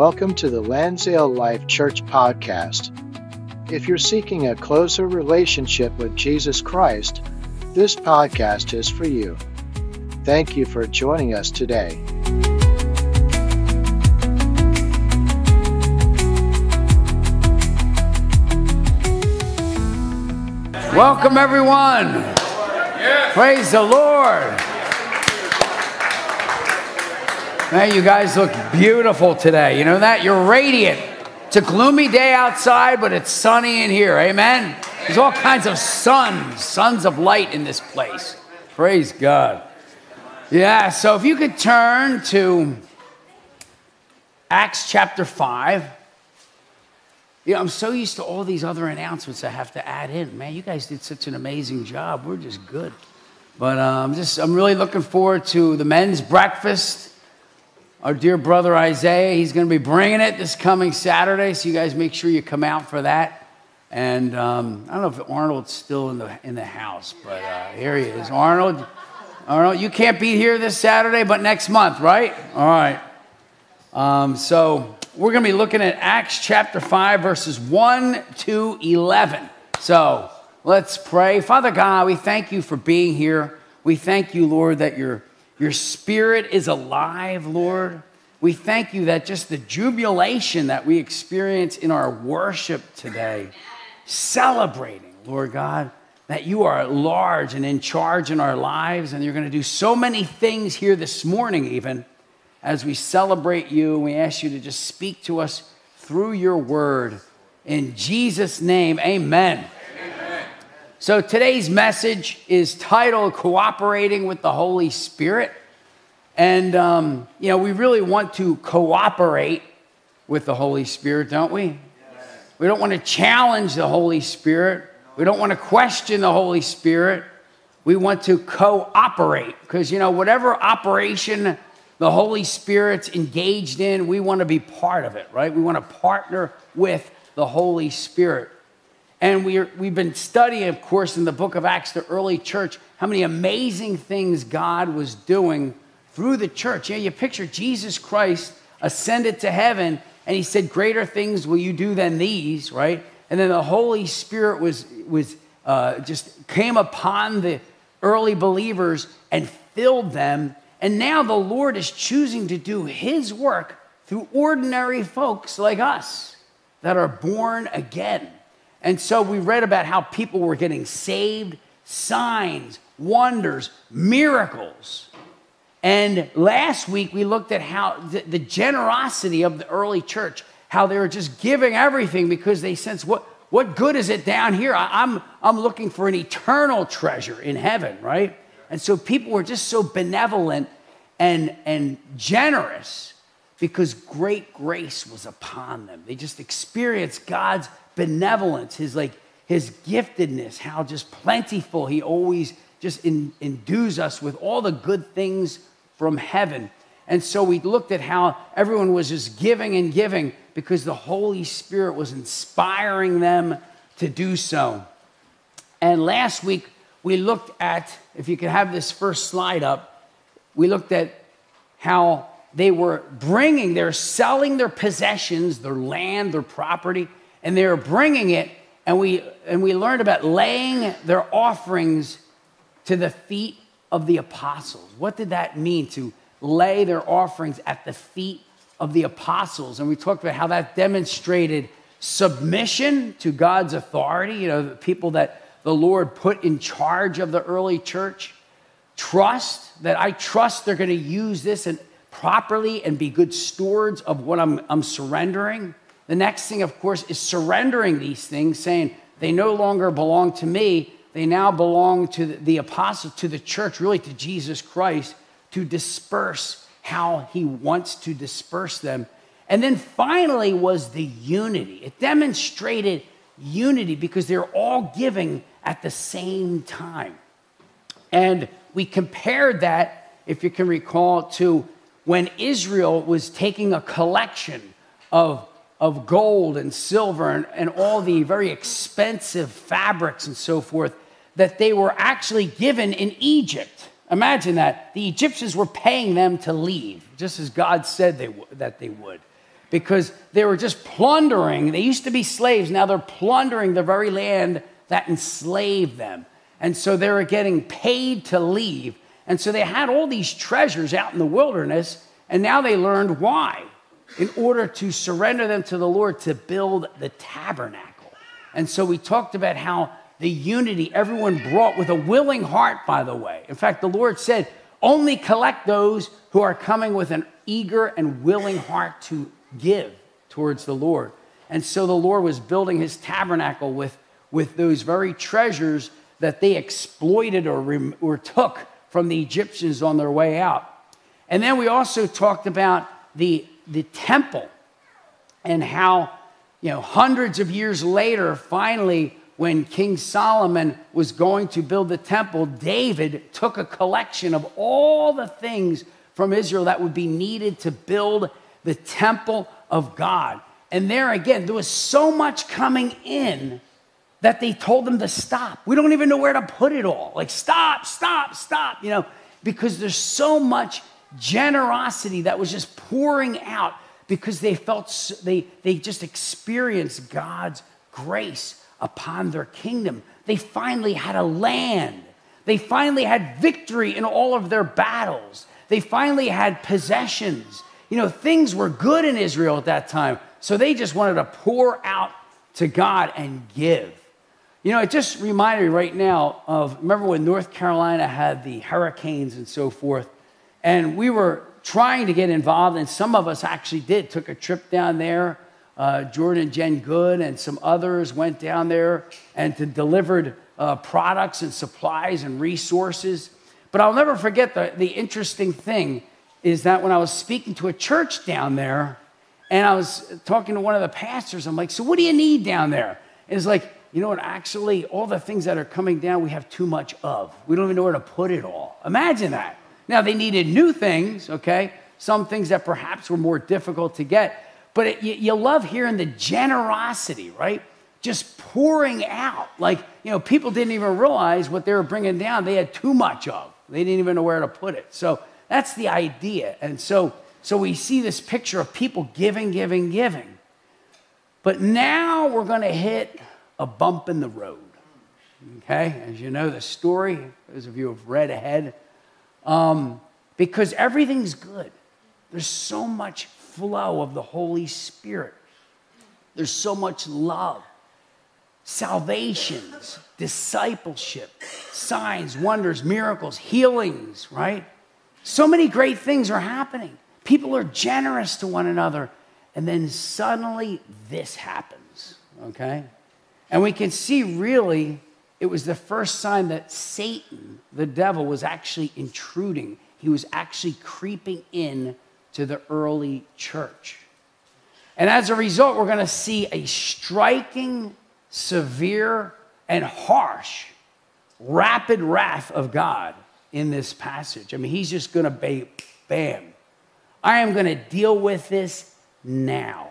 Welcome to the Lansdale Life Church podcast. If you're seeking a closer relationship with Jesus Christ, this podcast is for you. Thank you for joining us today. Welcome, everyone. Yes. Praise the Lord. Man, you guys look beautiful today. You know that? You're radiant. It's a gloomy day outside, but it's sunny in here. Amen? There's all kinds of suns of light in this place. Praise God. Yeah, so if you could turn to Acts chapter 5. You know, I'm so used to all these other announcements I have to add in. Man, you guys did such an amazing job. We're just good. But I'm really looking forward to the men's breakfast. Our dear brother Isaiah, he's going to be bringing it this coming Saturday, so you guys make sure you come out for that. And I don't know if Arnold's still in the house, but here he is. Arnold, you can't be here this Saturday, but next month, right? All right. So we're going to be looking at Acts chapter 5, verses 1 to 11. So let's pray. Father God, we thank you for being here. We thank you, Lord, that your spirit is alive, Lord. We thank you that just the jubilation that we experience in our worship today, celebrating, Lord God, that you are large and in charge in our lives, and you're going to do so many things here this morning even as we celebrate you, and we ask you to just speak to us through your word. In Jesus' name, amen. So today's message is titled Cooperating with the Holy Spirit. And, we really want to cooperate with the Holy Spirit, don't we? Yes. We don't want to challenge the Holy Spirit. We don't want to question the Holy Spirit. We want to cooperate because, whatever operation the Holy Spirit's engaged in, we want to be part of it, right? We want to partner with the Holy Spirit. And we've been studying, of course, in the book of Acts, the early church, how many amazing things God was doing through the church. You picture Jesus Christ ascended to heaven, and he said, greater things will you do than these, right? And then the Holy Spirit was just came upon the early believers and filled them. And now the Lord is choosing to do his work through ordinary folks like us that are born again. And so we read about how people were getting saved, signs, wonders, miracles. And last week we looked at how the generosity of the early church, how they were just giving everything because they sensed, what good is it down here? I'm looking for an eternal treasure in heaven, right? And so people were just so benevolent and generous because great grace was upon them. They just experienced God's benevolence, his giftedness, how just plentiful he always just endues us with all the good things from heaven. And so we looked at how everyone was just giving and giving because the Holy Spirit was inspiring them to do so. And last week we looked at, if you could have this first slide up, we looked at how they're selling their possessions, their land, their property, and they were bringing it, and we learned about laying their offerings to the feet of the apostles. What did that mean, to lay their offerings at the feet of the apostles? And we talked about how that demonstrated submission to God's authority, the people that the Lord put in charge of the early church. Trust, that I trust they're going to use this properly and be good stewards of what I'm surrendering. The next thing, of course, is surrendering these things, saying they no longer belong to me. They now belong to the apostles, to the church, really to Jesus Christ, to disperse how he wants to disperse them. And then finally was the unity. It demonstrated unity because they're all giving at the same time. And we compared that, if you can recall, to when Israel was taking a collection of gold and silver and all the very expensive fabrics and so forth that they were actually given in Egypt. Imagine that. The Egyptians were paying them to leave, just as God said that they would. because they were just plundering. They used to be slaves. Now they're plundering the very land that enslaved them. And so they were getting paid to leave. And so they had all these treasures out in the wilderness, and now they learned why. In order to surrender them to the Lord to build the tabernacle. And so we talked about how the unity everyone brought with a willing heart, by the way. In fact, the Lord said, only collect those who are coming with an eager and willing heart to give towards the Lord. And so the Lord was building his tabernacle with those very treasures that they exploited or took from the Egyptians on their way out. And then we also talked about the temple and how, hundreds of years later, finally, when King Solomon was going to build the temple, David took a collection of all the things from Israel that would be needed to build the temple of God. And there again, there was so much coming in that they told them to stop. We don't even know where to put it all. Like, stop, because there's so much generosity that was just pouring out because they felt, they just experienced God's grace upon their kingdom. They finally had a land. They finally had victory in all of their battles. They finally had possessions. Things were good in Israel at that time. So they just wanted to pour out to God and give. It just reminded me right now of, remember when North Carolina had the hurricanes and so forth, and we were trying to get involved, and some of us actually took a trip down there. Jordan and Jen Good and some others went down there and delivered products and supplies and resources. But I'll never forget the interesting thing is that when I was speaking to a church down there, and I was talking to one of the pastors, I'm like, so what do you need down there? And it's like, actually, all the things that are coming down, we have too much of. We don't even know where to put it all. Imagine that. Now, they needed new things, okay? Some things that perhaps were more difficult to get. But you love hearing the generosity, right? Just pouring out. Like, people didn't even realize what they were bringing down. They had too much of. They didn't even know where to put it. So that's the idea. And so we see this picture of people giving. But now we're going to hit a bump in the road, okay? As you know the story, those of you who have read ahead, because everything's good. There's so much flow of the Holy Spirit. There's so much love, salvations, discipleship, signs, wonders, miracles, healings, right? So many great things are happening. People are generous to one another. And then suddenly this happens, okay? And we can see really it was the first sign that Satan, the devil, was actually intruding. He was actually creeping in to the early church. And as a result, we're going to see a striking, severe, and harsh, rapid wrath of God in this passage. I mean, he's just going to bam. I am going to deal with this now.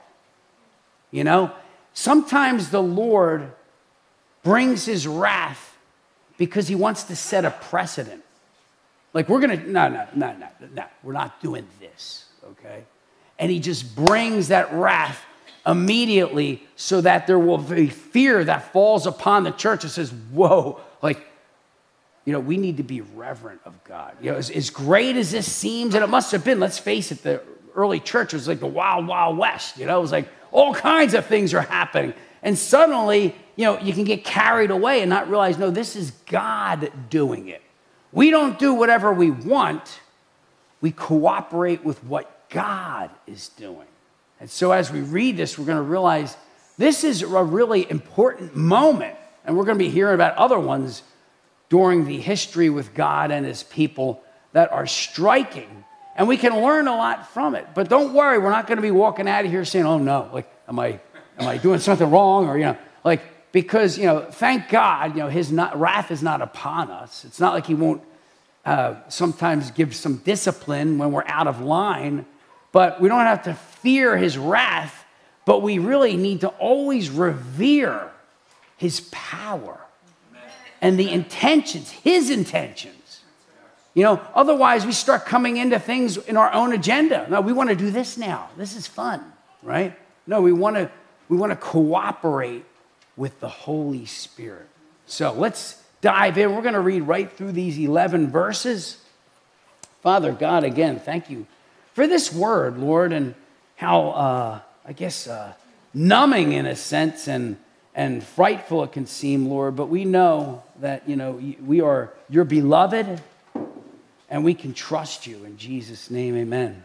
Sometimes the Lord brings his wrath because he wants to set a precedent. Like, we're going to, no, we're not doing this, okay? And he just brings that wrath immediately so that there will be fear that falls upon the church and says, whoa, we need to be reverent of God. As great as this seems, and it must have been, let's face it, the early church was like the wild, wild west. It was like all kinds of things are happening. And suddenly, you can get carried away and not realize, no, this is God doing it. We don't do whatever we want. We cooperate with what God is doing. And so as we read this, we're going to realize this is a really important moment. And we're going to be hearing about other ones during the history with God and his people that are striking. And we can learn a lot from it. But don't worry, we're not going to be walking out of here saying, oh no, am I doing something wrong? Or, because, thank God, his wrath is not upon us. It's not like he won't sometimes give some discipline when we're out of line. But we don't have to fear his wrath. But we really need to always revere his power and the intentions, his intentions. Otherwise we start coming into things in our own agenda. No, we want to do this now. This is fun. right? No, we want to cooperate with the Holy Spirit. So let's dive in. We're going to read right through these 11 verses. Father God, again, thank you for this word, Lord, and how, numbing in a sense and frightful it can seem, Lord, but we know that, we are your beloved and we can trust you. In Jesus' name, amen.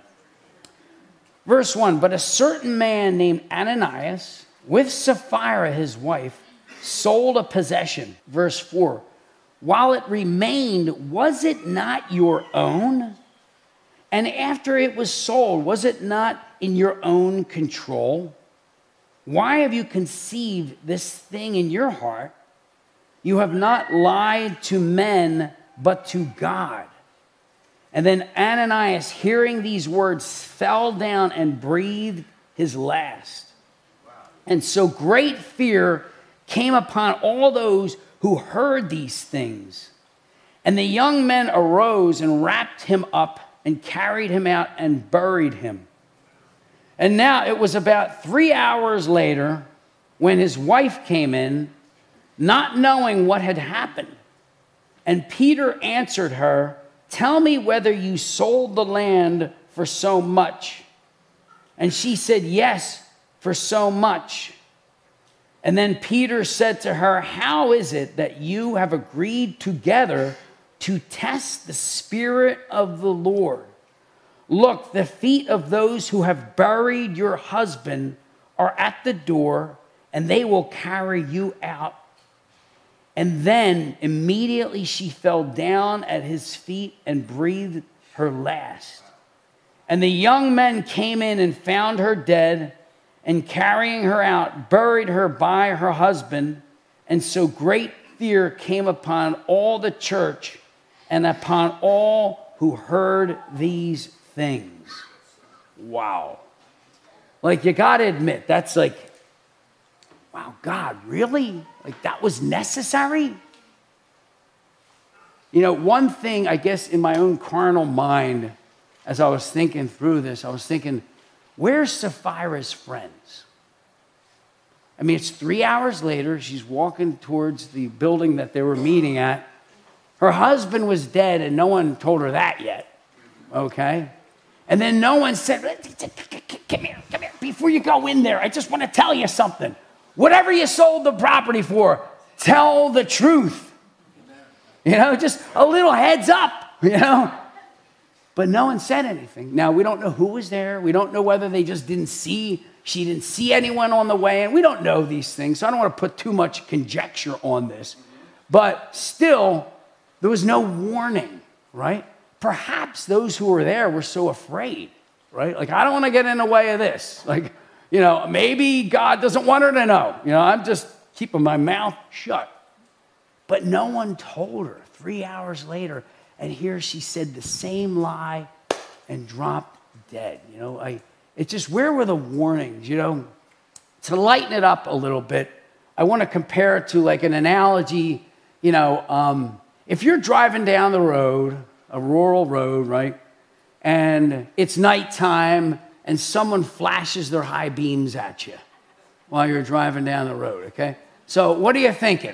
Verse 1, but a certain man named Ananias, with Sapphira his wife, sold a possession. Verse 4, while it remained, was it not your own? And after it was sold, was it not in your own control? Why have you conceived this thing in your heart? You have not lied to men, but to God. And then Ananias, hearing these words, fell down and breathed his last. And so great fear came upon all those who heard these things. And the young men arose and wrapped him up and carried him out and buried him. And now it was about 3 hours later when his wife came in, not knowing what had happened. And Peter answered her, tell me whether you sold the land for so much. And she said, yes, for so much. And then Peter said to her, how is it that you have agreed together to test the Spirit of the Lord? Look, the feet of those who have buried your husband are at the door, and they will carry you out. And then immediately she fell down at his feet and breathed her last. And the young men came in and found her dead, and carrying her out, buried her by her husband. And so great fear came upon all the church and upon all who heard these things. Wow. Like, you got to admit, that's like, wow, God, really? Like, that was necessary? One thing, I guess, in my own carnal mind, as I was thinking through this, I was thinking, where's Sapphira's friends? I mean, it's 3 hours later. She's walking towards the building that they were meeting at. Her husband was dead, and no one told her that yet, okay? And then no one said, come here. Before you go in there, I just want to tell you something. Whatever you sold the property for, tell the truth. Just a little heads up, But no one said anything. Now, we don't know who was there. We don't know whether they just she didn't see anyone on the way, and we don't know these things, so I don't want to put too much conjecture on this. But still, there was no warning, right? Perhaps those who were there were so afraid, right? Like, I don't want to get in the way of this. Like, maybe God doesn't want her to know. I'm just keeping my mouth shut. But no one told her 3 hours later. And here she said the same lie and dropped dead. It's just, where were the warnings? To lighten it up a little bit, I want to compare it to like an analogy. If you're driving down the road, a rural road, right? And it's nighttime and someone flashes their high beams at you while you're driving down the road, okay? So what are you thinking?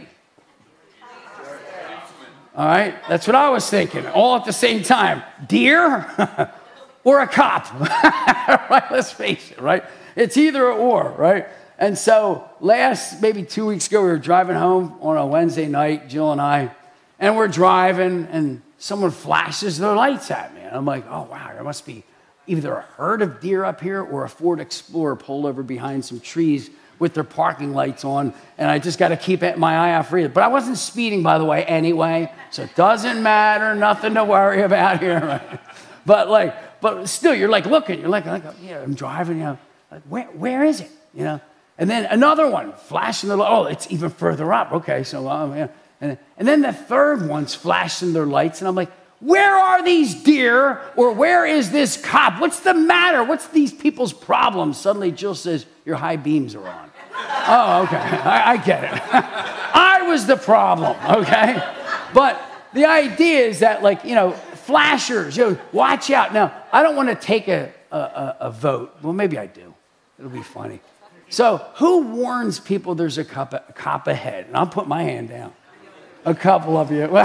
All right, that's what I was thinking, all at the same time. Deer or a cop, right? Let's face it, right? It's either or, right? And so maybe 2 weeks ago, we were driving home on a Wednesday night, Jill and I, and we're driving, and someone flashes their lights at me. And I'm like, oh, wow, there must be either a herd of deer up here or a Ford Explorer pulled over behind some trees with their parking lights on, and I just got to keep my eye out for it. But I wasn't speeding, by the way, anyway, so it doesn't matter, nothing to worry about here. Right? But still, you're like looking, I'm driving, like, where is it, And then another one flashing it's even further up. Okay, so and then the third one's flashing their lights, and I'm like, where are these deer, or where is this cop? What's the matter? What's these people's problems? Suddenly Jill says, your high beams are on. Oh, okay, I get it. I was the problem, okay? But the idea is that, flashers, watch out. Now, I don't want to take a vote. Well, maybe I do. It'll be funny. So who warns people there's a cop ahead? And I'll put my hand down. A couple of you.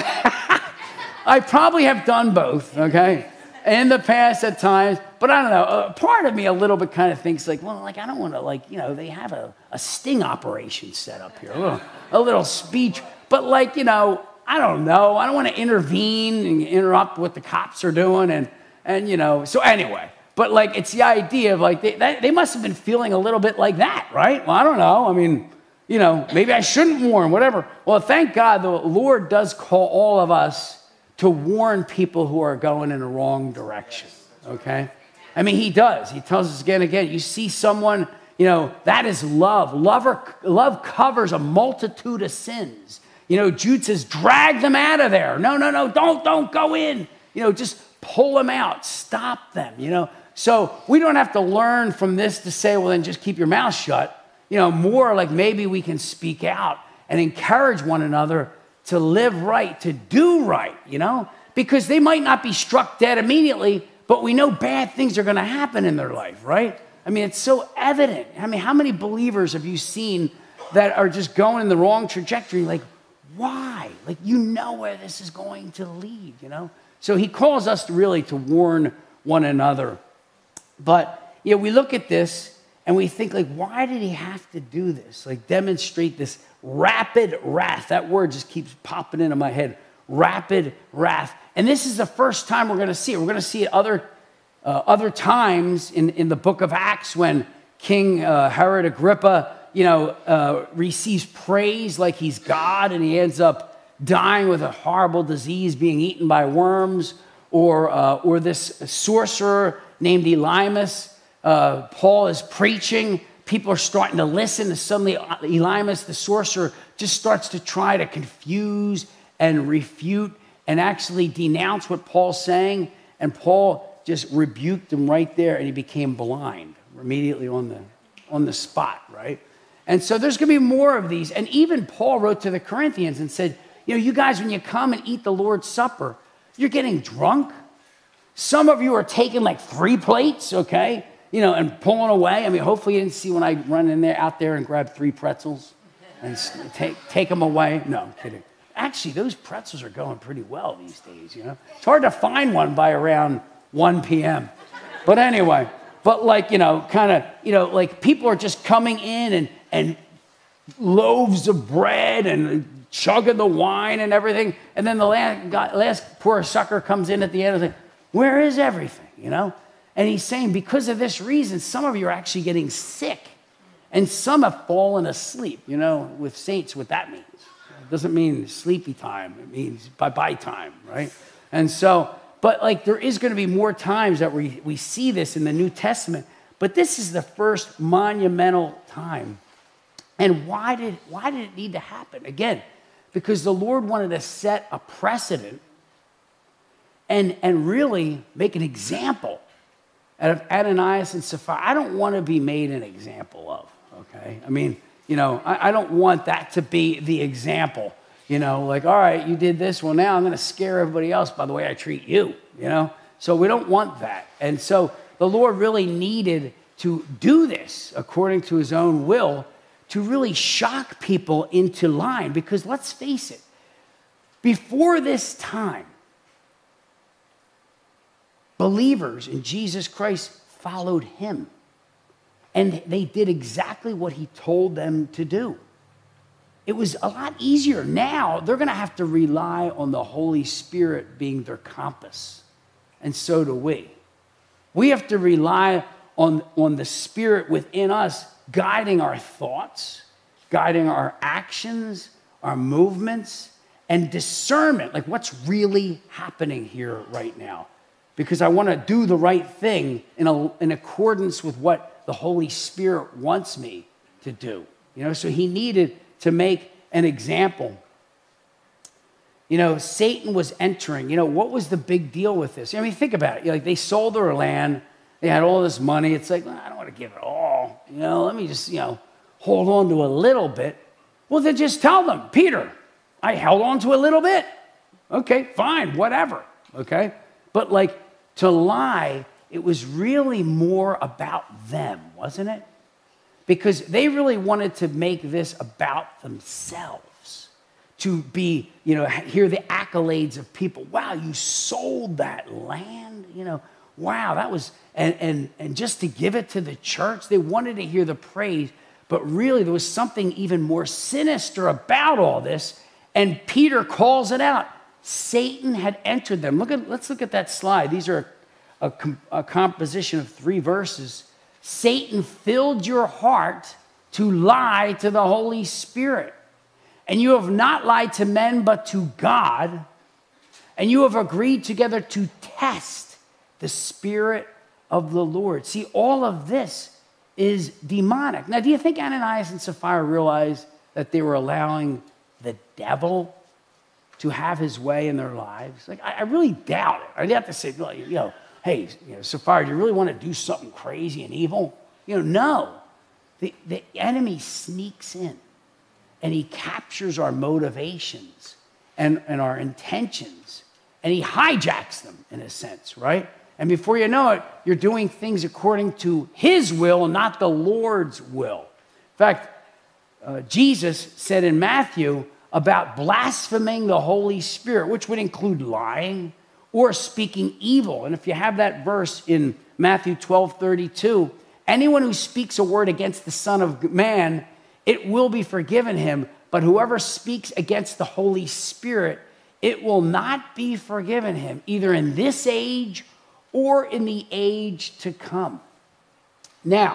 I probably have done both, okay? In the past at times, but I don't know. Part of me a little bit kind of thinks like, well, like I don't want to like, you know, they have a sting operation set up here, a little speech. But like, you know, I don't know. I don't want to intervene and interrupt what the cops are doing. And you know, so anyway. But like, it's the idea of like, they must have been feeling a little bit like that, right? Well, I don't know. I mean, you know, maybe I shouldn't warn, whatever. Well, thank God the Lord does call all of us to warn people who are going in the wrong direction, okay? I mean, he does. He tells us again and again, you see someone, you know, that is love. Love covers a multitude of sins. You know, Jude says, drag them out of there. No, don't go in. You know, just pull them out. Stop them, you know. So we don't have to learn from this to say, well, then just keep your mouth shut. You know, more like maybe we can speak out and encourage one another to live right, to do right, you know, because they might not be struck dead immediately, but we know bad things are going to happen in their life, right? I mean, it's so evident. I mean, how many believers have you seen that are just going in the wrong trajectory? Like, why? Like, you know where this is going to lead, you know? So he calls us really to warn one another. But, you know, we look at this and we think, like, why did he have to do this? Like, demonstrate this rapid wrath. That word just keeps popping into my head. Rapid wrath. And this is the first time we're going to see it. We're going to see it other times in the book of Acts when King Herod Agrippa, you know, receives praise like he's God, and he ends up dying with a horrible disease, being eaten by worms, or this sorcerer named Elymas. Paul is preaching. People are starting to listen, and suddenly Elymas, the sorcerer, just starts to try to confuse and refute and actually denounce what Paul's saying. And Paul just rebuked him right there, and he became blind immediately on the spot, right? And so there's going to be more of these. And even Paul wrote to the Corinthians and said, you know, you guys, when you come and eat the Lord's Supper, you're getting drunk. Some of you are taking like 3 plates, okay? You know, and pulling away. I mean, hopefully you didn't see when I run out there and grab 3 pretzels and take them away. No, I'm kidding. Actually, those pretzels are going pretty well these days, you know. It's hard to find one by around 1 p.m. But anyway, but like, you know, kind of, you know, like people are just coming in and loaves of bread and chugging the wine and everything. And then the last poor sucker comes in at the end and says, where is everything, you know? And he's saying, because of this reason, some of you are actually getting sick. And some have fallen asleep, you know, with saints, what that means. It doesn't mean sleepy time. It means bye-bye time, right? And so, but like there is going to be more times that we see this in the New Testament. But this is the first monumental time. And why did it need to happen? Again, because the Lord wanted to set a precedent and really make an example out of Ananias and Sapphira. I don't want to be made an example of, okay? I mean, you know, I don't want that to be the example. You know, like, all right, you did this. Well, now I'm going to scare everybody else by the way I treat you, you know? So we don't want that. And so the Lord really needed to do this according to his own will to really shock people into line. Because let's face it, before this time, believers in Jesus Christ followed him. And they did exactly what he told them to do. It was a lot easier. Now they're going to have to rely on the Holy Spirit being their compass. And so do we. We have to rely on the Spirit within us guiding our thoughts, guiding our actions, our movements, and discernment. Like what's really happening here right now? Because I want to do the right thing in accordance with what the Holy Spirit wants me to do. You know, so he needed to make an example. You know, Satan was entering. You know, what was the big deal with this? I mean, think about it. Like they sold their land. They had all this money. It's like, well, I don't want to give it all. You know, let me just, you know, hold on to a little bit. Well, then just tell them, Peter, I held on to a little bit. Okay, fine, whatever. Okay? But like to lie, it was really more about them, wasn't it? because they really wanted to make this about themselves, to be, hear the accolades of people. Wow, you sold that land, wow, that was, and just to give it to the church, they wanted to hear the praise, but really there was something even more sinister about all this, and Peter calls it out. Satan had entered them. Let's look at that slide. These are a composition of 3 verses. Satan filled your heart to lie to the Holy Spirit. And you have not lied to men, but to God. And you have agreed together to test the Spirit of the Lord. See, all of this is demonic. Now, do you think Ananias and Sapphira realized that they were allowing the devil to have his way in their lives? Like, I really doubt it. I'd have to say, hey, Sapphira, do you really want to do something crazy and evil? No. The enemy sneaks in and he captures our motivations and our intentions and he hijacks them in a sense, right? And before you know it, you're doing things according to his will, not the Lord's will. In fact, Jesus said in Matthew about blaspheming the Holy Spirit, which would include lying or speaking evil. And if you have that verse in Matthew 12:32, anyone who speaks a word against the Son of Man, it will be forgiven him. But whoever speaks against the Holy Spirit, it will not be forgiven him, either in this age or in the age to come. Now,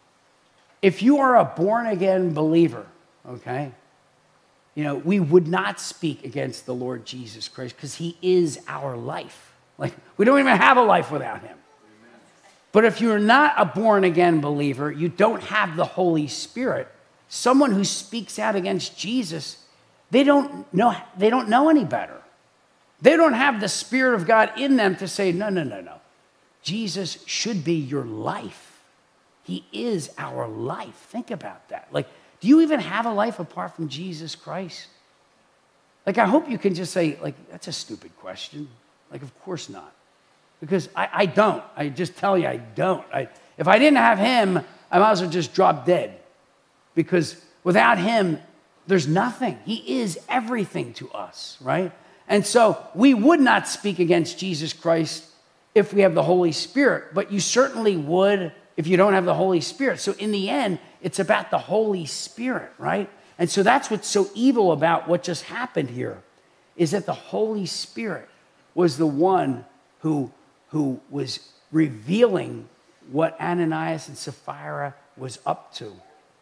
if you are a born-again believer, okay, we would not speak against the Lord Jesus Christ because he is our life. Like, we don't even have a life without him. But if you're not a born-again believer, you don't have the Holy Spirit, someone who speaks out against Jesus, they don't know any better. They don't have the Spirit of God in them to say, no. Jesus should be your life. He is our life. Think about that. Like, do you even have a life apart from Jesus Christ? Like, I hope you can just say, like, that's a stupid question. Like, of course not. Because I don't. I just tell you, I don't. If I didn't have him, I might as well just drop dead. Because without him, there's nothing. He is everything to us, right? And so we would not speak against Jesus Christ if we have the Holy Spirit, but you certainly would if you don't have the Holy Spirit. So in the end, it's about the Holy Spirit, right? And so that's what's so evil about what just happened here, is that the Holy Spirit was the one who was revealing what Ananias and Sapphira was up to.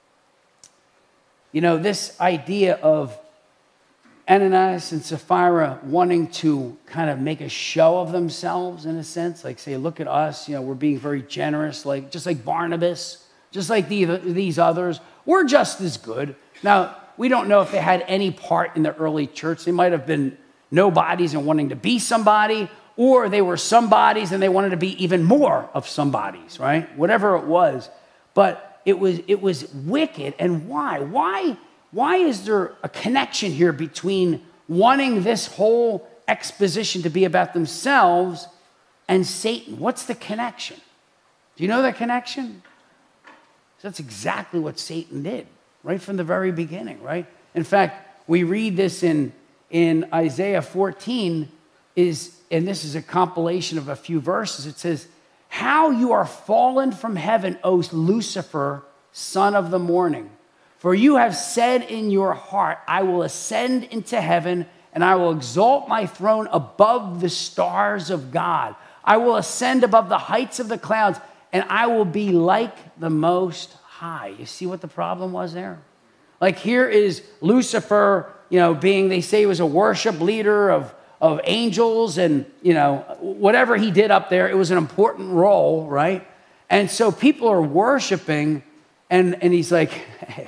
This idea of Ananias and Sapphira wanting to kind of make a show of themselves in a sense, like say, look at us, we're being very generous, just like Barnabas, just like these others, we're just as good. Now, we don't know if they had any part in the early church. They might have been nobodies and wanting to be somebody, or they were somebodies and they wanted to be even more of somebodies, right? Whatever it was. But it was wicked. And why? Why is there a connection here between wanting this whole exposition to be about themselves and Satan? What's the connection? Do you know the connection? That's exactly what Satan did, right from the very beginning, right? In fact, we read this in Isaiah 14, and this is a compilation of a few verses. It says, "How you are fallen from heaven, O Lucifer, son of the morning. For you have said in your heart, I will ascend into heaven, and I will exalt my throne above the stars of God. I will ascend above the heights of the clouds, and I will be like the Most High." You see what the problem was there? Like, here is Lucifer, being, they say he was a worship leader of angels, and, whatever he did up there, it was an important role, right? And so people are worshiping, and he's like, hey,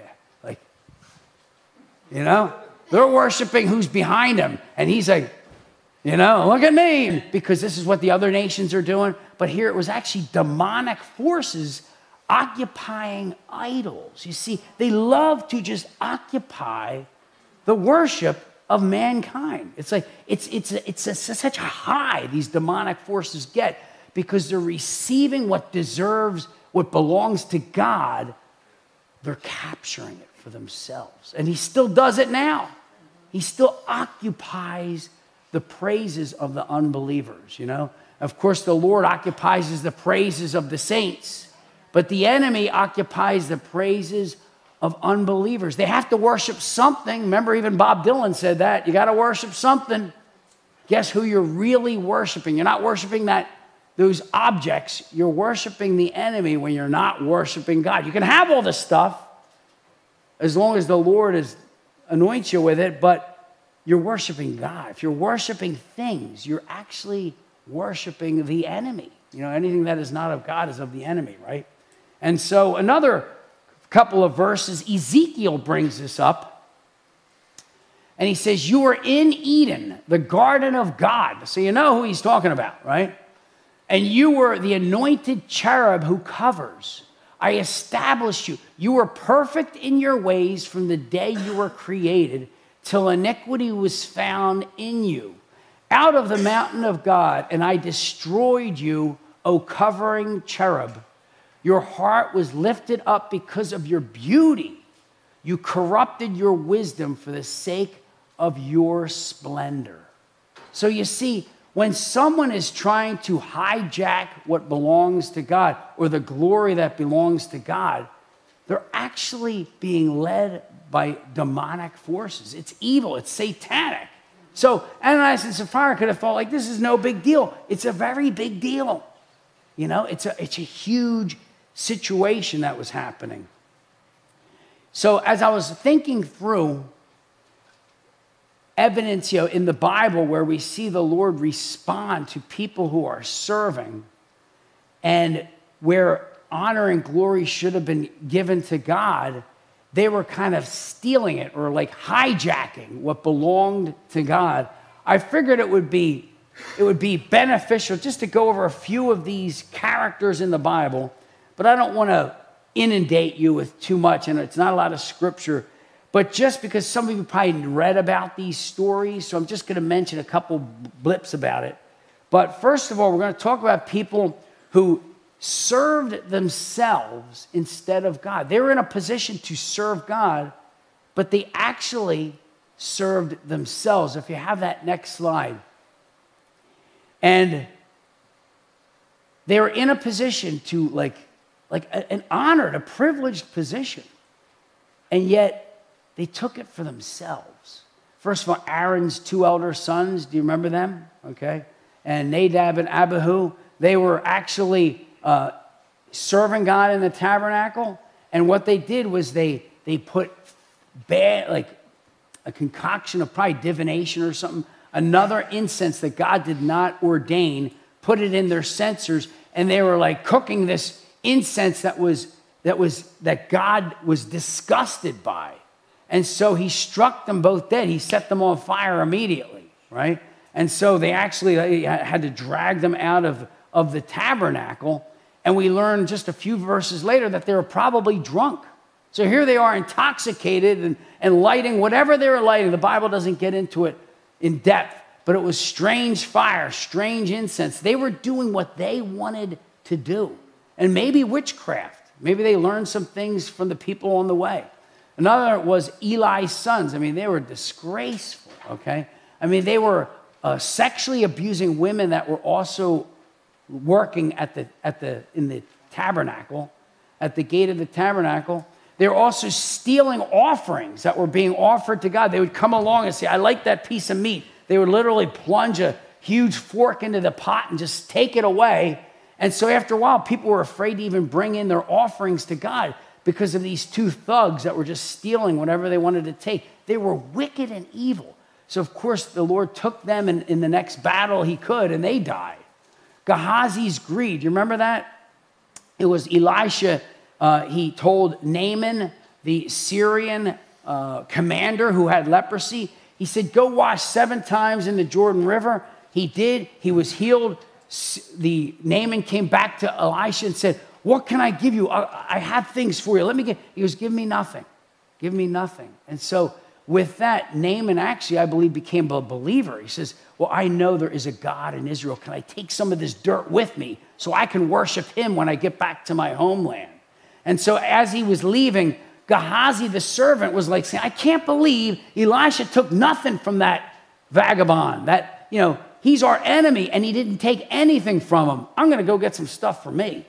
they're worshiping who's behind him. And he's like, look at me, because this is what the other nations are doing. But here it was actually demonic forces occupying idols. You see, they love to just occupy the worship of mankind. It's like, it's such a high these demonic forces get, because they're receiving what belongs to God they're capturing it for themselves. And he still does it now. He still occupies the praises of the unbelievers, you know. Of course, the Lord occupies the praises of the saints, but the enemy occupies the praises of unbelievers. They have to worship something. Remember, even Bob Dylan said that. You got to worship something. Guess who you're really worshiping? You're not worshiping those objects. You're worshiping the enemy when you're not worshiping God. You can have all this stuff as long as the Lord anoints you with it, but you're worshiping God. If you're worshiping things, you're actually worshiping the enemy. You know, anything that is not of God is of the enemy, right? And so another couple of verses, Ezekiel brings this up. And he says, you were in Eden, the garden of God. So you know who he's talking about, right? And you were the anointed cherub who covers. I established you. You were perfect in your ways from the day you were created till iniquity was found in you. Out of the mountain of God, and I destroyed you, O covering cherub. Your heart was lifted up because of your beauty. You corrupted your wisdom for the sake of your splendor. So you see, when someone is trying to hijack what belongs to God or the glory that belongs to God, they're actually being led by demonic forces. It's evil. It's satanic. So Ananias and Sapphira could have thought, like, this is no big deal. It's a very big deal. You know, it's a huge situation that was happening. So as I was thinking through evidence, you know, in the Bible where we see the Lord respond to people who are serving and where honor and glory should have been given to God, they were kind of stealing it or like hijacking what belonged to God. I figured it would be beneficial just to go over a few of these characters in the Bible, but I don't want to inundate you with too much, and it's not a lot of scripture, but just because some of you probably read about these stories, so I'm just going to mention a couple blips about it. But first of all, we're going to talk about people who served themselves instead of God. They were in a position to serve God, but they actually served themselves. If you have that next slide. And they were in a position to like an honored, a privileged position. And yet they took it for themselves. First of all, Aaron's two elder sons, do you remember them? Okay. And Nadab and Abihu, they were actually serving God in the tabernacle. And what they did was they put like a concoction of probably divination or something, another incense that God did not ordain, put it in their censers, and they were like cooking this incense that God was disgusted by. And so he struck them both dead. He set them on fire immediately, right? And so they actually had to drag them out of the tabernacle. And we learn just a few verses later that they were probably drunk. So here they are intoxicated and lighting whatever they were lighting. The Bible doesn't get into it in depth, but it was strange fire, strange incense. They were doing what they wanted to do. And maybe witchcraft. Maybe they learned some things from the people on the way. Another was Eli's sons. I mean, they were disgraceful, okay? I mean, they were sexually abusing women that were also working in the tabernacle, at the gate of the tabernacle. They were also stealing offerings that were being offered to God. They would come along and say, I like that piece of meat. They would literally plunge a huge fork into the pot and just take it away. And so after a while, people were afraid to even bring in their offerings to God because of these two thugs that were just stealing whatever they wanted to take. They were wicked and evil. So, of course, the Lord took them in the next battle he could, and they died. Gehazi's greed, you remember that? It was Elisha, he told Naaman, the Syrian commander who had leprosy, he said, go wash 7 times in the Jordan River. He did. He was healed. Naaman came back to Elisha and said, what can I give you? I have things for you. He goes, give me nothing. Give me nothing. And so with that, Naaman actually, I believe, became a believer. He says, well, I know there is a God in Israel. Can I take some of this dirt with me so I can worship him when I get back to my homeland? And so as he was leaving, Gehazi, the servant, was like saying, I can't believe Elisha took nothing from that vagabond. That, he's our enemy and he didn't take anything from him. I'm going to go get some stuff for me,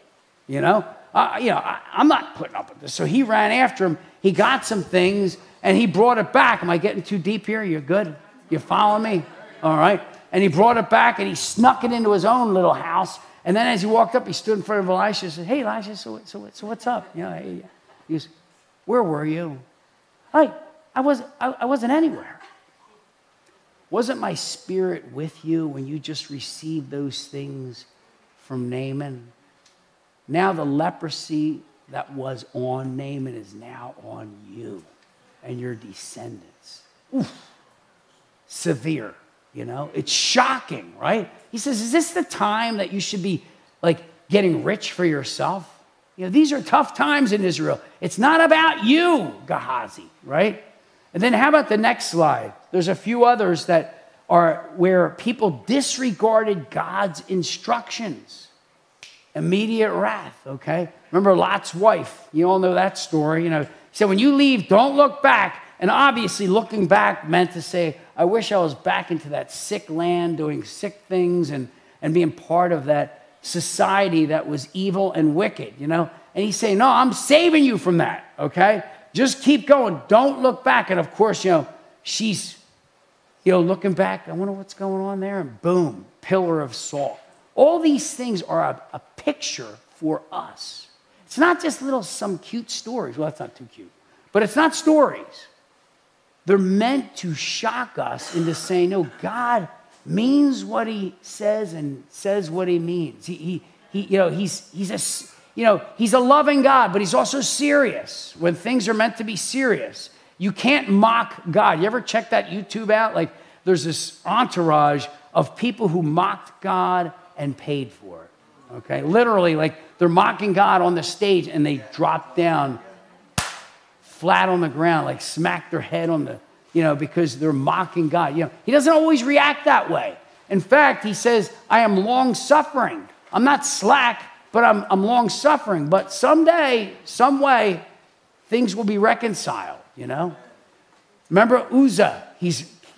I'm not putting up with this. So he ran after him. He got some things and he brought it back. Am I getting too deep here? You're good? You following me? All right. And he brought it back and he snuck it into his own little house. And then as he walked up, he stood in front of Elisha and said, hey, Elisha, so what's up? He goes, where were you? I wasn't anywhere. Wasn't my spirit with you when you just received those things from Naaman? Now the leprosy that was on Naaman is now on you and your descendants. Oof. Severe, It's shocking, right? He says, is this the time that you should be getting rich for yourself? These are tough times in Israel. It's not about you, Gehazi, right? And then how about the next slide? There's a few others that are where people disregarded God's instructions. Immediate wrath, okay? Remember Lot's wife. You all know that story. He said, when you leave, don't look back. And obviously looking back meant to say, I wish I was back into that sick land doing sick things and being part of that society that was evil and wicked, And he's saying, no, I'm saving you from that, okay? Just keep going. Don't look back. And of course, she's, looking back. I wonder what's going on there. And boom, pillar of salt. All these things are a picture for us. It's not just some cute stories. Well, that's not too cute. But it's not stories. They're meant to shock us into saying, no, God means what he says and says what he means. He's a loving God, but he's also serious when things are meant to be serious. You can't mock God. You ever check that YouTube out? There's this entourage of people who mocked God and paid for it. Okay? Literally, they're mocking God on the stage and they drop down flat on the ground, smack their head on the, because they're mocking God. He doesn't always react that way. In fact, he says, I am long-suffering. I'm not slack, but I'm long-suffering. But someday, some way, things will be reconciled, Remember Uzzah? He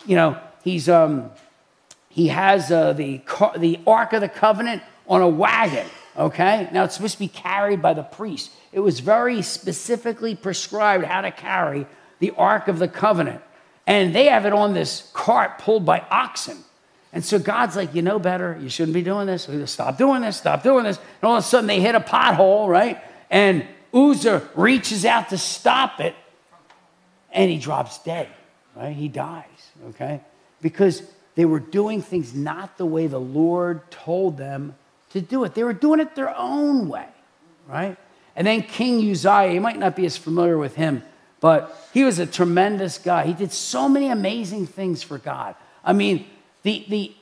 has the Ark of the Covenant on a wagon, okay? Now, it's supposed to be carried by the priest. It was very specifically prescribed how to carry the Ark of the Covenant. And they have it on this cart pulled by oxen. And so God's like, you know better. You shouldn't be doing this. Stop doing this. Stop doing this. And all of a sudden they hit a pothole, right? And Uzzah reaches out to stop it. And he drops dead, right? He dies, okay? Because they were doing things not the way the Lord told them to do it. They were doing it their own way, right? And then King Uzziah, you might not be as familiar with him, but he was a tremendous guy. He did so many amazing things for God. I mean, the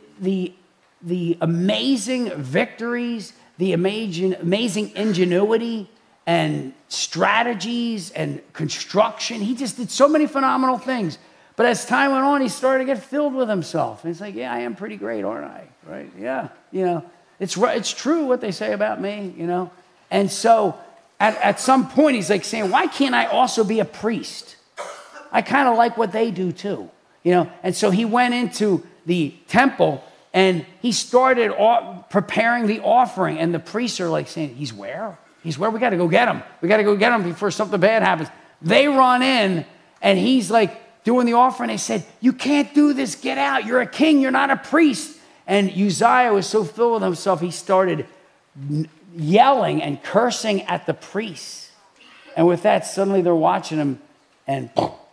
amazing victories, the amazing ingenuity and strategies and construction. He just did so many phenomenal things. But as time went on, he started to get filled with himself. And he's like, yeah, I am pretty great, aren't I? Right? Yeah, it's true what they say about me, And so at some point, he's like saying, why can't I also be a priest? I kind of like what they do too, And so he went into the temple and he started preparing the offering. And the priests are like saying, he's where? He's where? We got to go get him. We got to go get him before something bad happens. They run in and he's doing the offering. They said, you can't do this. Get out. You're a king. You're not a priest. And Uzziah was so filled with himself, he started yelling and cursing at the priests. And with that, suddenly they're watching him and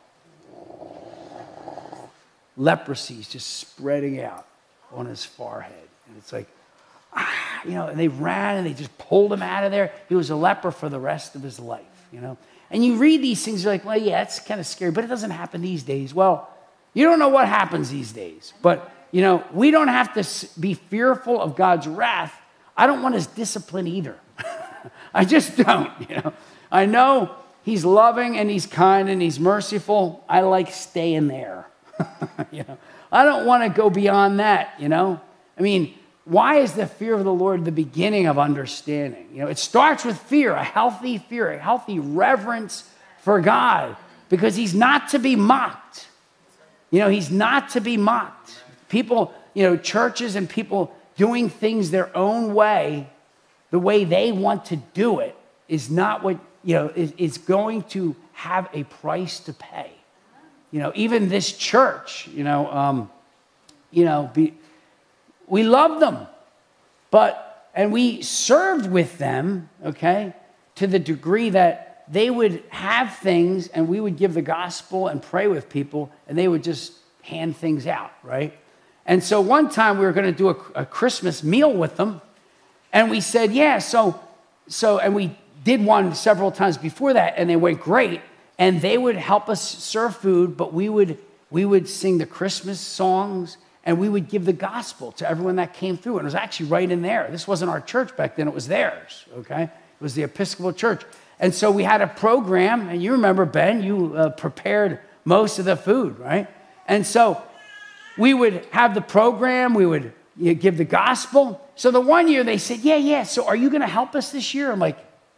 leprosy is just spreading out on his forehead. And it's like, and they ran and they just pulled him out of there. He was a leper for the rest of his life, And you read these things, you're like, well, yeah, it's kind of scary, but it doesn't happen these days. Well, you don't know what happens these days, but, we don't have to be fearful of God's wrath. I don't want his discipline either. I just don't, I know he's loving and he's kind and he's merciful. I like staying there. I don't want to go beyond that, I mean, why is the fear of the Lord the beginning of understanding? It starts with fear, a healthy reverence for God because he's not to be mocked. He's not to be mocked. People, churches and people doing things their own way, the way they want to do it, is not what, is going to have a price to pay. Even this church, we love them, and we served with them, okay, to the degree that they would have things and we would give the gospel and pray with people and they would just hand things out, right? And so one time we were going to do a Christmas meal with them and we said, yeah, so, and we did one several times before that and they went great and they would help us serve food, but we would sing the Christmas songs and we would give the gospel to everyone that came through. And it was actually right in there. This wasn't our church back then, it was theirs, okay? It was the Episcopal Church. And so we had a program, and you remember, Ben, you prepared most of the food, right? And so we would have the program, we would give the gospel. So the one year they said, yeah, so are you going to help us this year? I'm like,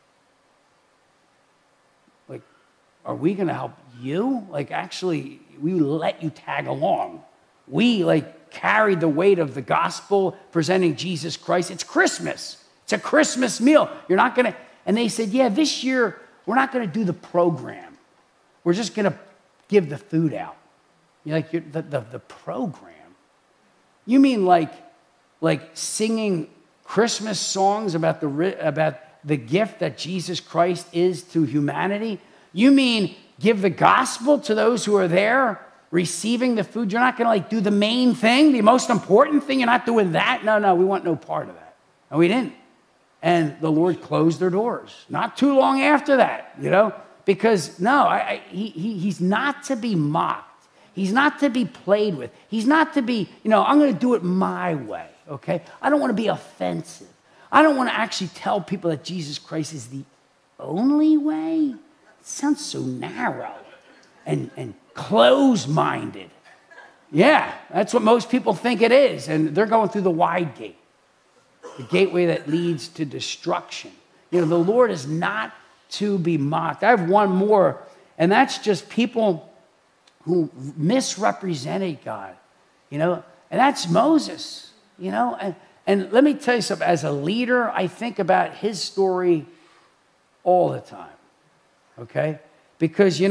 are we going to help you? Actually, we let you tag along. We, carried the weight of the gospel, presenting Jesus Christ. It's Christmas. It's a Christmas meal. You're not going to... And they said, yeah, this year, we're not going to do the program. We're just going to give the food out. The program? You mean like singing Christmas songs about the gift that Jesus Christ is to humanity? You mean give the gospel to those who are there receiving the food? You're not going to do the main thing, the most important thing? You're not doing that? No, we want no part of that. And we didn't. And the Lord closed their doors. Not too long after that, because he's not to be mocked. He's not to be played with. He's not to be, I'm going to do it my way, okay? I don't want to be offensive. I don't want to actually tell people that Jesus Christ is the only way. It sounds so narrow and close-minded. Yeah, that's what most people think it is, and they're going through the wide gate. The gateway that leads to destruction. The Lord is not to be mocked. I have one more, and that's just people who misrepresented God, and that's Moses, and let me tell you something. As a leader, I think about his story all the time, okay? Because,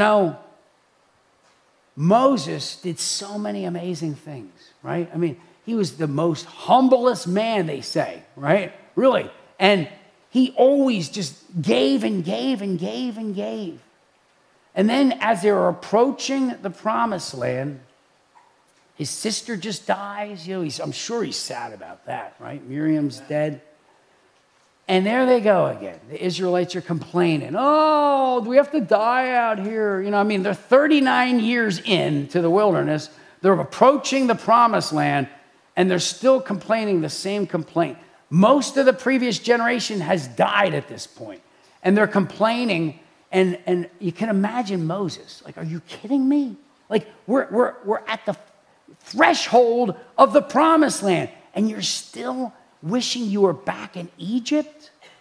Moses did so many amazing things, right? I mean, he was the most humblest man, they say, right? Really. And he always just gave and gave and gave and gave. And then as they were approaching the promised land, his sister just dies. I'm sure he's sad about that, right? Miriam's dead. And there they go again. The Israelites are complaining. Oh, do we have to die out here? They're 39 years into the wilderness. They're approaching the promised land. And they're still complaining the same complaint. Most of the previous generation has died at this point. And they're complaining. And you can imagine Moses. Are you kidding me? We're at the threshold of the promised land. And you're still wishing you were back in Egypt?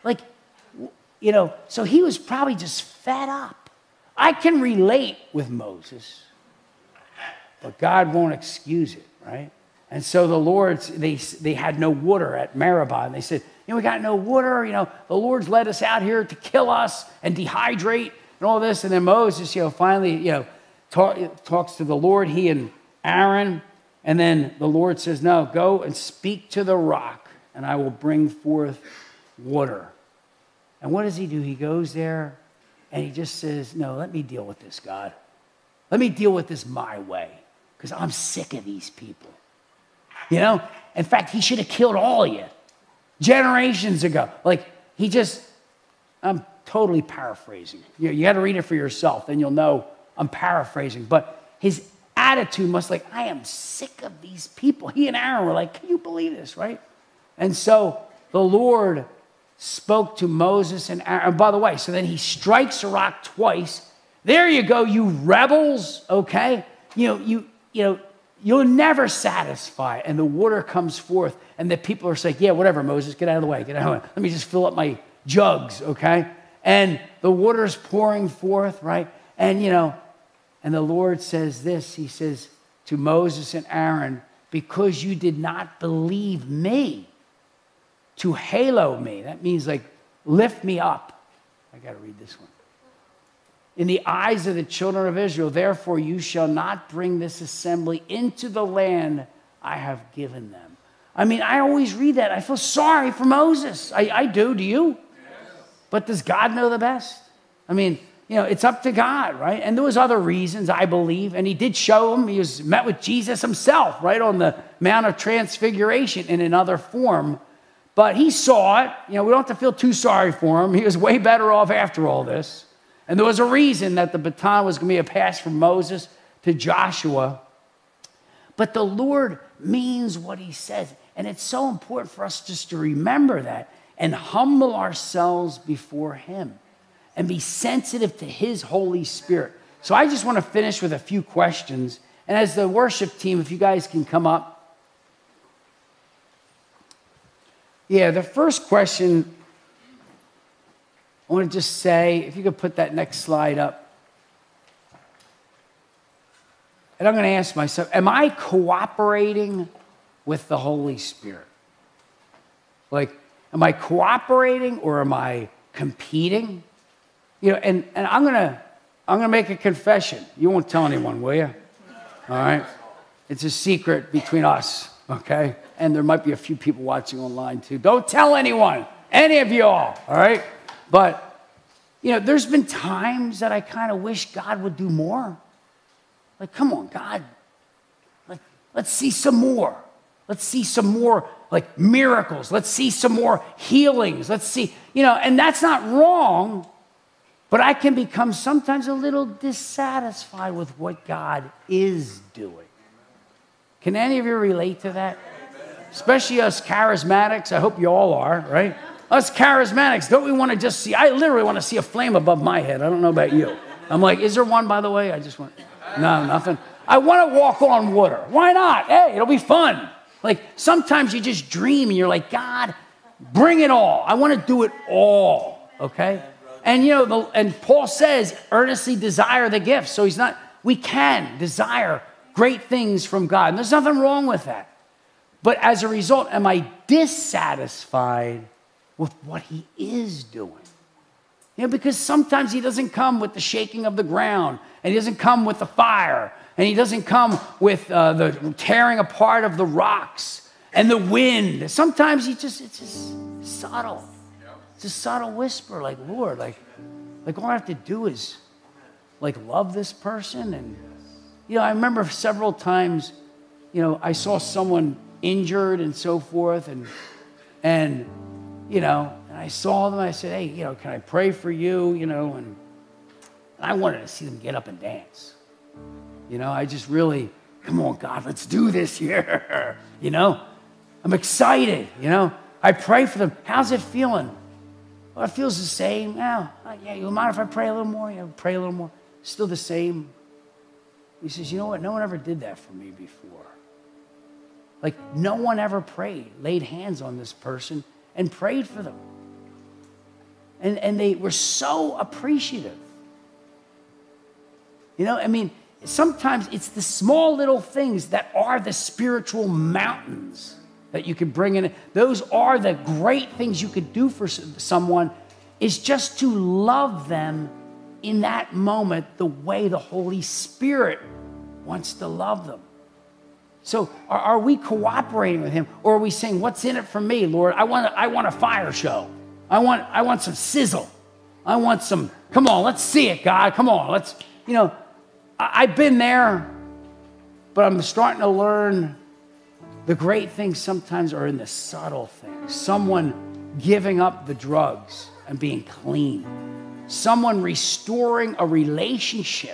So he was probably just fed up. I can relate with Moses. But God won't excuse it, right? And so the Lord, they had no water at Meribah. And they said, we got no water. The Lord's led us out here to kill us and dehydrate and all this. And then Moses, finally, talks to the Lord, he and Aaron. And then the Lord says, no, go and speak to the rock and I will bring forth water. And what does he do? He goes there and he just says, no, let me deal with this, God. Let me deal with this my way because I'm sick of these people. In fact, he should have killed all of you generations ago. I'm totally paraphrasing. You got to read it for yourself, then you'll know I'm paraphrasing. But his attitude must I am sick of these people. He and Aaron were like, can you believe this, right? And so the Lord spoke to Moses and Aaron. By the way, so then he strikes a rock twice. There you go, you rebels, okay? You'll never satisfy. And the water comes forth, and the people are saying, yeah, whatever, Moses, get out of the way. Get out of the way. Let me just fill up my jugs, okay? And the water's pouring forth, right? And, and the Lord says this, he says to Moses and Aaron, because you did not believe me, to halo me. That means like lift me up. I got to read this one. In the eyes of the children of Israel, therefore you shall not bring this assembly into the land I have given them. I mean, I always read that. I feel sorry for Moses. I do. Do you? Yes. But does God know the best? I mean, it's up to God, right? And there was other reasons, I believe. And he did show him. He met with Jesus himself, right, on the Mount of Transfiguration in another form. But he saw it. We don't have to feel too sorry for him. He was way better off after all this. And there was a reason that the baton was going to be passed from Moses to Joshua. But the Lord means what he says. And it's so important for us just to remember that and humble ourselves before him and be sensitive to his Holy Spirit. So I just want to finish with a few questions. And as the worship team, if you guys can come up. Yeah, the first question, I want to just say, if you could put that next slide up. And I'm going to ask myself, am I cooperating with the Holy Spirit? Like, am I cooperating or am I competing? And I'm gonna make a confession. You won't tell anyone, will you? All right? It's a secret between us, okay? And there might be a few people watching online too. Don't tell anyone, any of you all right? But, there's been times that I kind of wish God would do more. Like, come on, God. Let's see some more. Let's see some more, like, miracles. Let's see some more healings. Let's see, and that's not wrong, but I can become sometimes a little dissatisfied with what God is doing. Can any of you relate to that? Especially us charismatics. I hope you all are, right? Us charismatics, don't we want to just see, I literally want to see a flame above my head. I don't know about you. I'm like, is there one, by the way? No, nothing. I want to walk on water. Why not? Hey, it'll be fun. Like, sometimes you just dream and you're like, God, bring it all. I want to do it all, okay? And, and Paul says, earnestly desire the gifts. So we can desire great things from God. And there's nothing wrong with that. But as a result, am I dissatisfied with what he is doing? Because sometimes he doesn't come with the shaking of the ground, and he doesn't come with the fire, and he doesn't come with the tearing apart of the rocks and the wind. Sometimes it's just subtle. It's a subtle whisper, like, Lord, like all I have to do is love this person. And, I remember several times, I saw someone injured and so forth. And I saw them, I said, hey, can I pray for you? And I wanted to see them get up and dance. I just really, come on, God, let's do this here. I'm excited, I pray for them. How's it feeling? Well, it feels the same. Yeah, you mind if I pray a little more? Yeah, pray a little more. Still the same. He says, you know what? No one ever did that for me before. Like, no one ever prayed, laid hands on this person and prayed for them. And they were so appreciative. Sometimes it's the small little things that are the spiritual mountains that you can bring in. Those are the great things you could do for someone, is just to love them in that moment the way the Holy Spirit wants to love them. So are we cooperating with him, or are we saying, what's in it for me, Lord? I want a fire show. I want some sizzle. I want some, come on, let's see it, God. Come on, I've been there, but I'm starting to learn the great things sometimes are in the subtle things. Someone giving up the drugs and being clean. Someone restoring a relationship.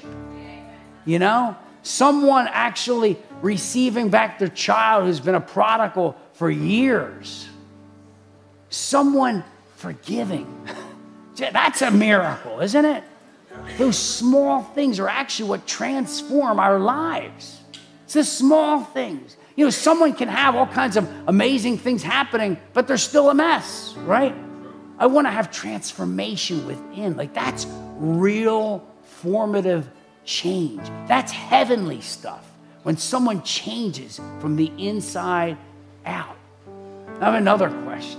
Someone actually receiving back their child who's been a prodigal for years. Someone forgiving. That's a miracle, isn't it? Those small things are actually what transform our lives. It's the small things. Someone can have all kinds of amazing things happening, but they're still a mess, right? I want to have transformation within. Like, that's real transformative change. That's heavenly stuff. When someone changes from the inside out. I have another question.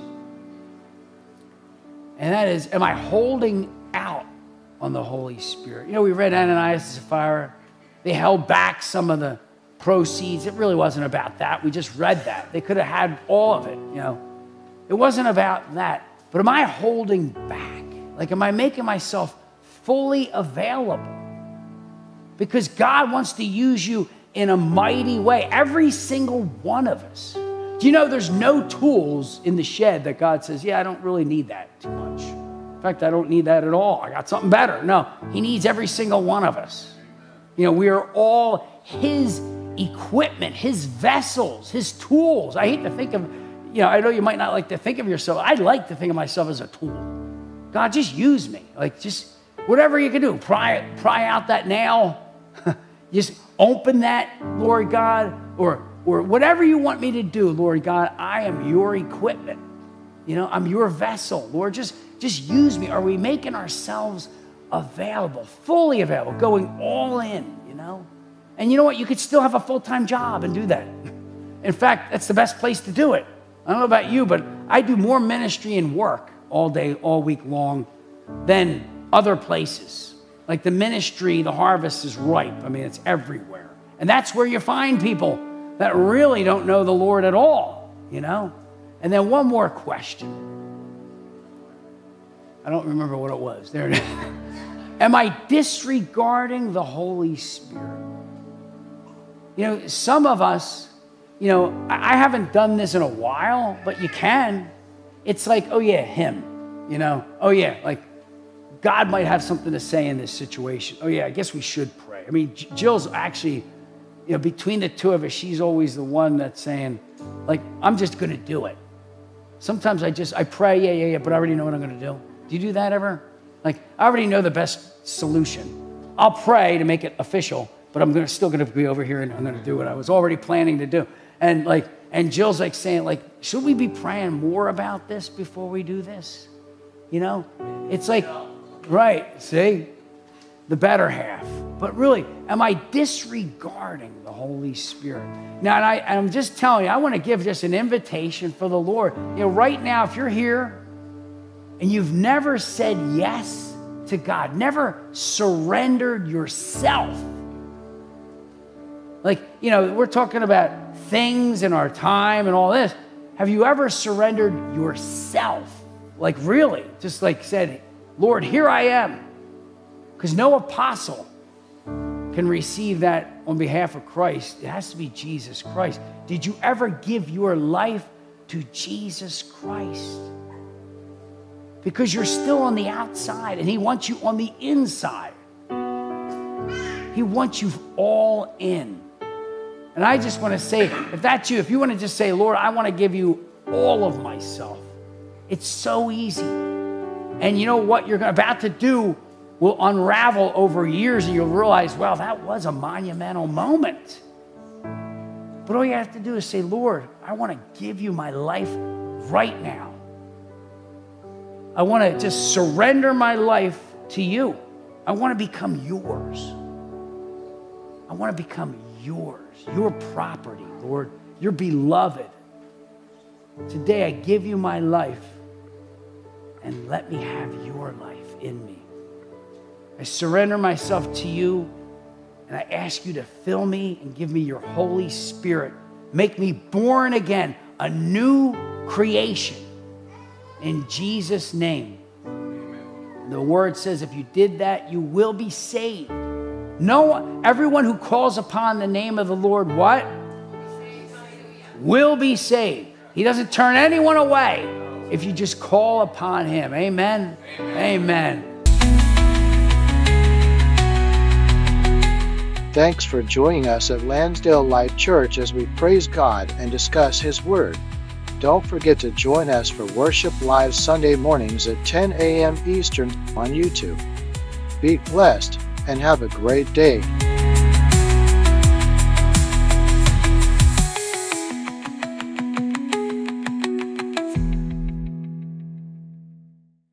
And that is, am I holding out on the Holy Spirit? You know, we read Ananias and Sapphira. They held back some of the proceeds. It really wasn't about that. We just read that. They could have had all of it, you know. It wasn't about that. But am I holding back? Like, am I making myself fully available? Because God wants to use you in a mighty way. Every single one of us. Do you know there's no tools in the shed that God says, yeah, I don't really need that too much. In fact, I don't need that at all. I got something better. No, he needs every single one of us. You know, we are all his equipment, his vessels, his tools. I hate to think of, you know, I know you might not like to think of yourself. I like to think of myself as a tool. God, just use me. Like, just whatever you can do. Pry out that nail. Just open that, Lord God, or whatever you want me to do, Lord God. I am your equipment. You know, I'm your vessel. Lord, just use me. Are we making ourselves available, fully available, going all in, you know? And you know what? You could still have a full-time job and do that. In fact, that's the best place to do it. I don't know about you, but I do more ministry and work all day, all week long than other places. Like the ministry, the harvest is ripe. I mean, it's everywhere. And that's where you find people that really don't know the Lord at all, you know? And then one more question. I don't remember what it was. There it is. Am I disregarding the Holy Spirit? You know, some of us, you know, I haven't done this in a while, but you can. It's like, oh yeah, him, you know? Oh yeah, like God might have something to say in this situation. Oh yeah, I guess we should pray. I mean, Jill's actually, you know, between the two of us, she's always the one that's saying, like, I'm just going to do it. Sometimes I pray, yeah, but I already know what I'm going to do. Do you do that ever? Like, I already know the best solution. I'll pray to make it official, but I'm still going to be over here and I'm going to do what I was already planning to do. And Jill's like saying, like, should we be praying more about this before we do this? You know, it's like, right, see, the better half. But really, am I disregarding the Holy Spirit? Now, and I'm just telling you, I want to give just an invitation for the Lord. You know, right now, if you're here and you've never said yes to God, never surrendered yourself. Like, you know, we're talking about things in our time and all this. Have you ever surrendered yourself? Like, really, just like said, Lord, here I am. Because no apostle can receive that on behalf of Christ. It has to be Jesus Christ. Did you ever give your life to Jesus Christ? Because you're still on the outside and he wants you on the inside. He wants you all in. And I just want to say, if that's you, if you want to just say, Lord, I want to give you all of myself. It's so easy. And you know what you're about to do will unravel over years and you'll realize, wow, that was a monumental moment. But all you have to do is say, Lord, I want to give you my life right now. I want to just surrender my life to you. I want to become yours. I want to become yours, your property, Lord, your beloved. Today I give you my life and let me have your life in me. I surrender myself to you and I ask you to fill me and give me your Holy Spirit. Make me born again, a new creation. In Jesus' name. Amen. The word says if you did that, you will be saved. No, everyone who calls upon the name of the Lord, what? Will be saved. He doesn't turn anyone away if you just call upon him. Amen? Amen. Thanks for joining us at Lansdale Life Church as we praise God and discuss his word. Don't forget to join us for Worship Live Sunday mornings at 10 a.m. Eastern on YouTube. Be blessed and have a great day.